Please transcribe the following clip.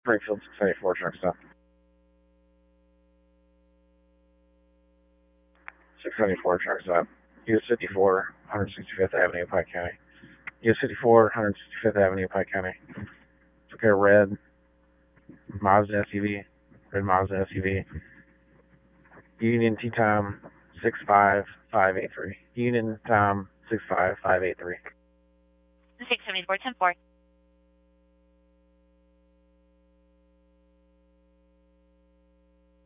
Springfield 674, truck stop. 674, truck stop. US 54, 165th Avenue, Pike County. US 54, 165th Avenue, Pike County. Okay, red Mazda SUV. Red Mazda SUV. Union T-Tom 65583. Union Tom 65583. 674, 10-4.